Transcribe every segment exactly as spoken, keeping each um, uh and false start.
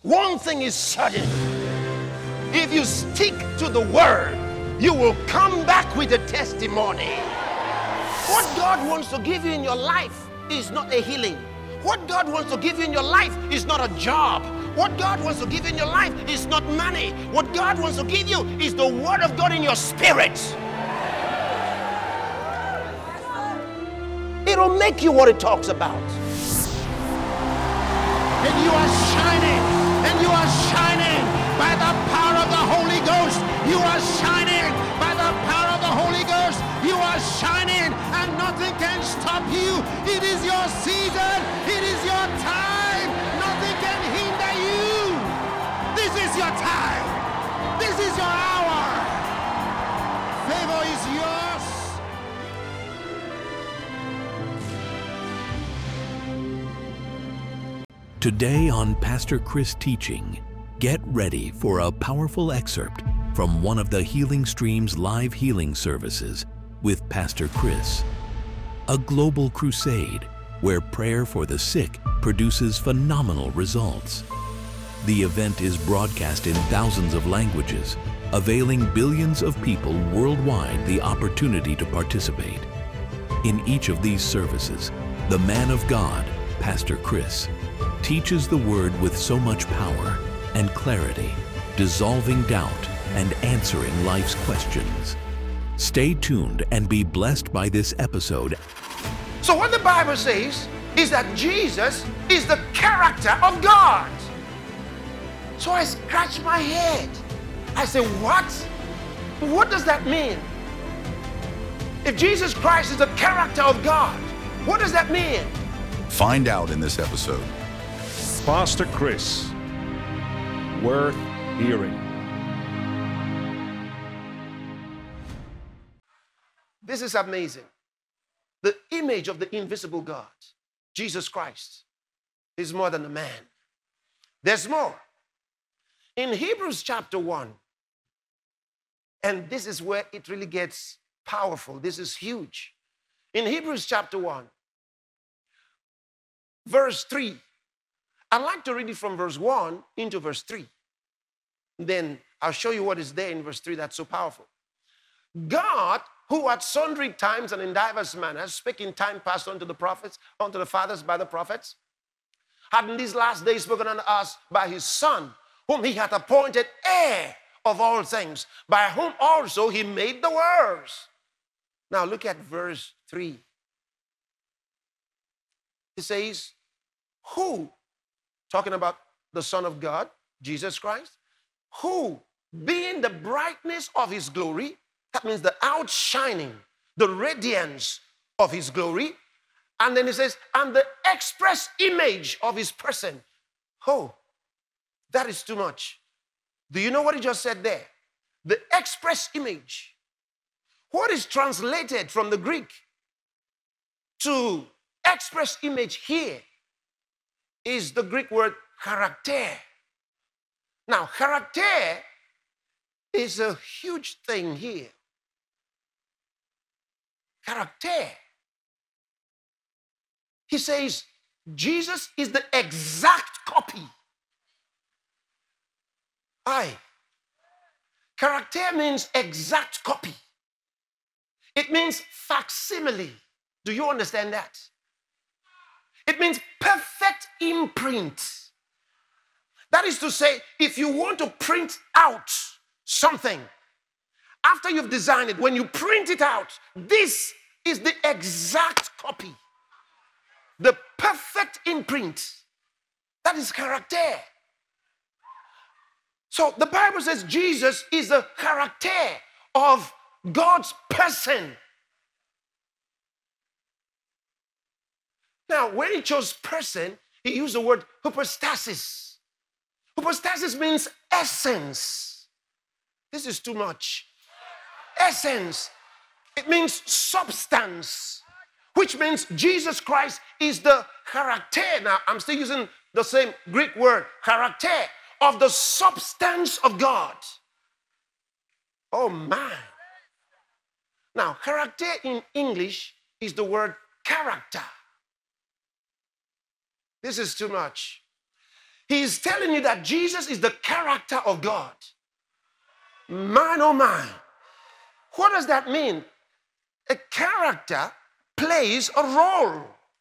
One thing is certain. If you stick to the word, you will come back with a testimony. What God wants to give you in your life is not a healing. What God wants to give you in your life is not a job. What God wants to give you in your life is not money. What God wants to give you is the word of God in your spirit. It'll make you what it talks about. And you are shining, and you are shining by the power of the Holy Ghost. You are shining by the power of the Holy Ghost. You are shining, and nothing can stop you. It is your season. It is your time. Nothing can hinder you. This is your time. This is your hour. Favor is yours. Today on Pastor Chris Teaching, get ready for a powerful excerpt from one of the Healing Stream's live healing services with Pastor Chris. A global crusade where prayer for the sick produces phenomenal results. The event is broadcast in thousands of languages, availing billions of people worldwide the opportunity to participate. In each of these services, the man of God, Pastor Chris, teaches the word with so much power and clarity, dissolving doubt and answering life's questions. Stay tuned and be blessed by this episode. So what the Bible says is that Jesus is the character of God. So I scratch my head. I say, what? What does that mean? If Jesus Christ is the character of God, what does that mean? Find out in this episode. Pastor Chris, worth hearing. This is amazing. The image of the invisible God, Jesus Christ, is more than a man. There's more. In Hebrews chapter one, and this is where it really gets powerful. This is huge. In Hebrews chapter one, verse three, I'd like to read it from verse one into verse three. Then I'll show you what is there in verse three that's so powerful. God, who at sundry times and in divers manners spake in time past unto the prophets, unto the fathers by the prophets, had in these last days spoken unto us by his Son, whom he hath appointed heir of all things, by whom also he made the worlds. Now look at verse three. It says, who, talking about the Son of God, Jesus Christ, who, being the brightness of his glory, that means the outshining, the radiance of his glory, and then he says, and the express image of his person. Oh, that is too much. Do you know what he just said there? The express image. What is translated from the Greek to express image here is the Greek word character. Now, character is a huge thing here. Character. He says Jesus is the exact copy. Aye. Character means exact copy. It means facsimile. Do you understand that? It means perfect imprint. That is to say, if you want to print out something, after you've designed it, when you print it out, this is the exact copy. The perfect imprint. That is character. So the Bible says Jesus is the character of God's person. Now, when he chose person, he used the word hypostasis. Hypostasis means essence. This is too much. Essence. It means substance, which means Jesus Christ is the character. Now, I'm still using the same Greek word, character, of the substance of God. Oh, man. Now, character in English is the word character. This is too much. He's telling you that Jesus is the character of God. Man, oh man. What does that mean? A character plays a role.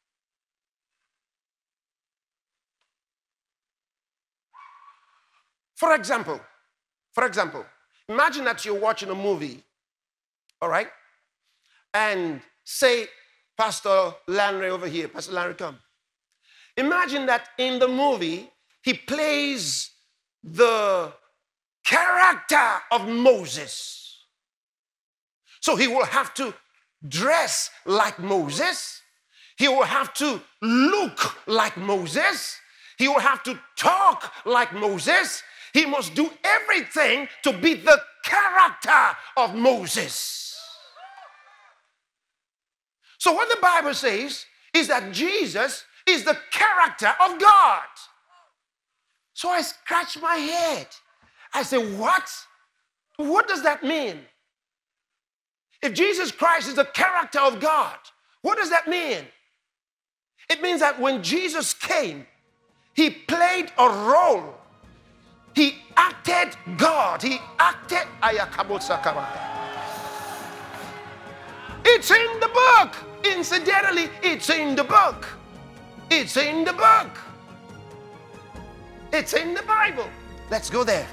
For example, for example, imagine that you're watching a movie, all right? And say, Pastor Landry over here, Pastor Landry, come. Imagine that in the movie, he plays the character of Moses. So he will have to dress like Moses. He will have to look like Moses. He will have to talk like Moses. He must do everything to be the character of Moses. So what the Bible says is that Jesus is the character of God. So I scratch my head. I say, what? What does that mean? If Jesus Christ is the character of God, what does that mean? It means that when Jesus came, he played a role. He acted God. He acted Ayakabosakaba. It's in the book. Incidentally, it's in the book. It's in the book. It's in the Bible. Let's go there.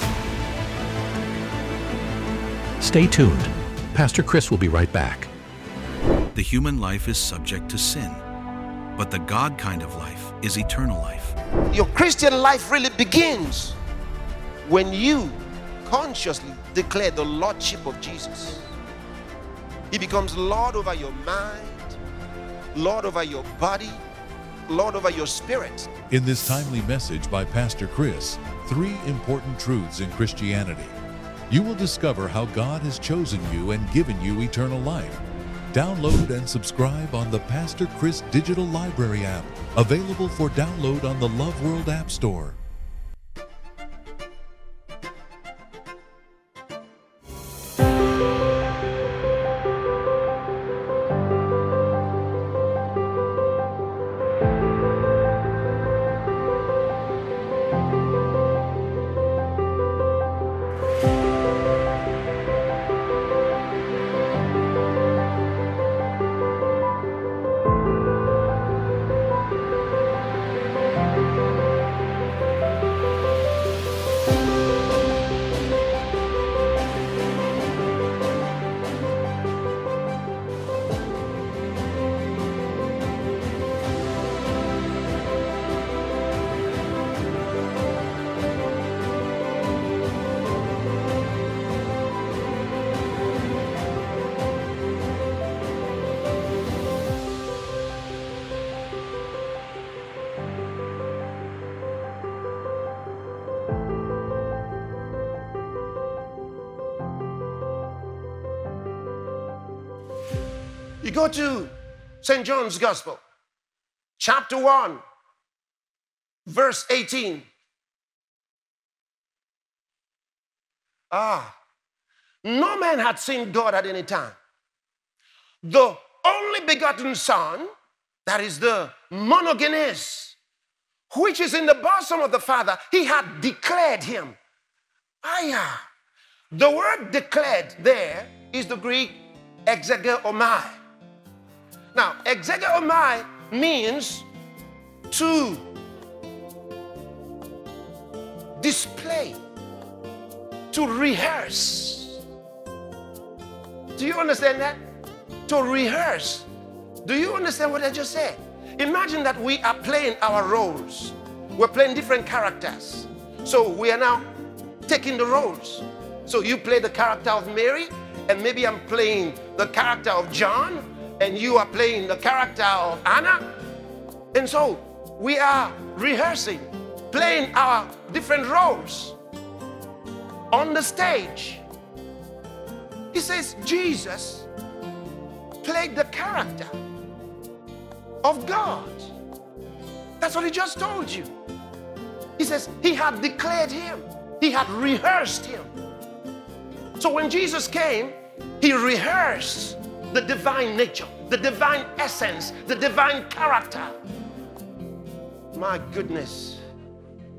Stay tuned. Pastor Chris will be right back. The human life is subject to sin, but the God kind of life is eternal life. Your Christian life really begins when you consciously declare the Lordship of Jesus. He becomes Lord over your mind, Lord over your body, Lord over your spirit. In this timely message by Pastor Chris, three important truths in Christianity. You will discover how God has chosen you and given you eternal life. Download and subscribe on the Pastor Chris Digital Library app, available for download on the Love World App Store. You go to Saint John's Gospel, chapter one, verse eighteen. Ah, no man had seen God at any time. The only begotten Son, that is the monogenes, which is in the bosom of the Father, he had declared him. Ah, yeah. The word declared there is the Greek exegeomai. Now, exegeomai means to display, to rehearse. Do you understand that? To rehearse. Do you understand what I just said? Imagine that we are playing our roles. We're playing different characters. So we are now taking the roles. So you play the character of Mary, and maybe I'm playing the character of John, and you are playing the character of Anna. And so we are rehearsing, playing our different roles on the stage. He says Jesus played the character of God. That's what he just told you. He says he had declared him. He had rehearsed him. So when Jesus came, he rehearsed the divine nature, the divine essence, the divine character. My goodness.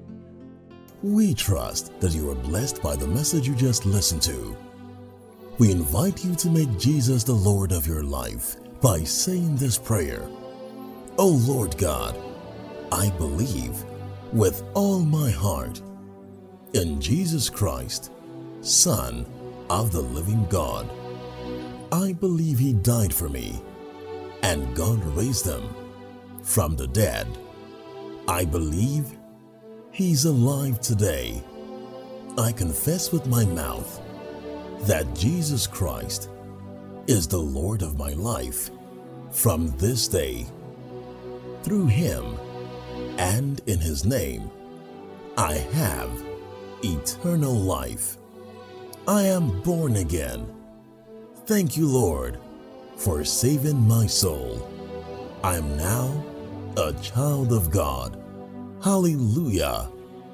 We trust that you are blessed by the message you just listened to. We invite you to make Jesus the Lord of your life by saying this prayer. O Lord God, I believe with all my heart in Jesus Christ, Son of the living God. I believe He died for me, and God raised Him from the dead. I believe He's alive today. I confess with my mouth that Jesus Christ is the Lord of my life from this day. Through Him and in His name, I have eternal life. I am born again. Thank you, Lord, for saving my soul. I am now a child of God. Hallelujah.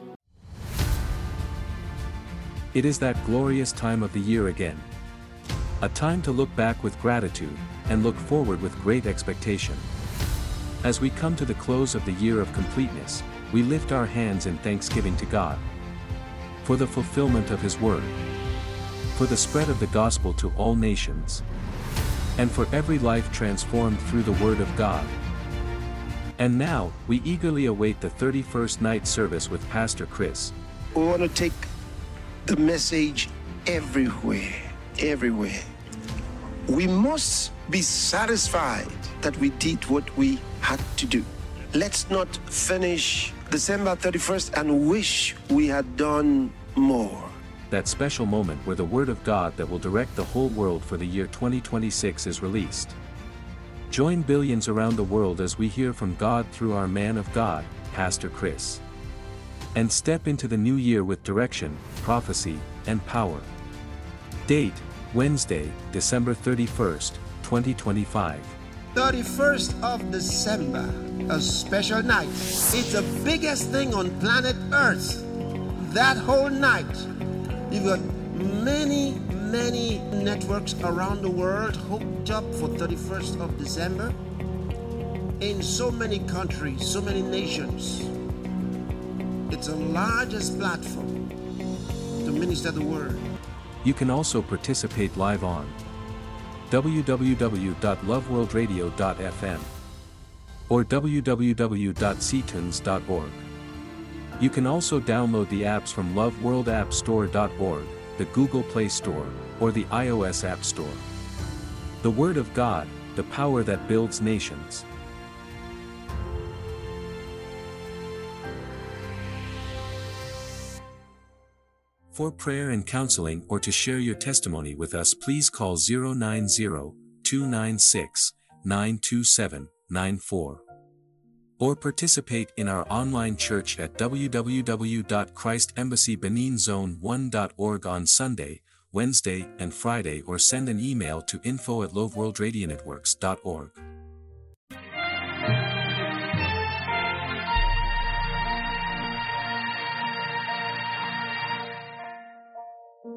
It is that glorious time of the year again. A time to look back with gratitude and look forward with great expectation. As we come to the close of the year of completeness, we lift our hands in thanksgiving to God for the fulfillment of His word, for the spread of the gospel to all nations, and for every life transformed through the word of God. And now, we eagerly await the thirty-first night service with Pastor Chris. We want to take the message everywhere, everywhere. We must be satisfied that we did what we had to do. Let's not finish December thirty-first and wish we had done more. That special moment where the Word of God that will direct the whole world for the year twenty twenty-six is released. Join billions around the world as we hear from God through our man of God, Pastor Chris. And step into the new year with direction, prophecy, and power. Date, Wednesday, December thirty-first, twenty twenty-five. thirty-first of December, a special night. It's the biggest thing on planet Earth. That whole night, you've got many, many networks around the world hooked up for thirty-first of December. In so many countries, so many nations. It's the largest platform to minister the word. You can also participate live on w w w dot love world radio dot f m or w w w dot c tunes dot org. You can also download the apps from love world app store dot org, the Google Play Store, or the iOS App Store. The Word of God, the power that builds nations. For prayer and counseling or to share your testimony with us, please call zero nine zero, two nine six, nine two seven, nine four. Or participate in our online church at w w w dot christ embassy benin zone one dot org on Sunday, Wednesday, and Friday, or send an email to info at love world radio networks dot org.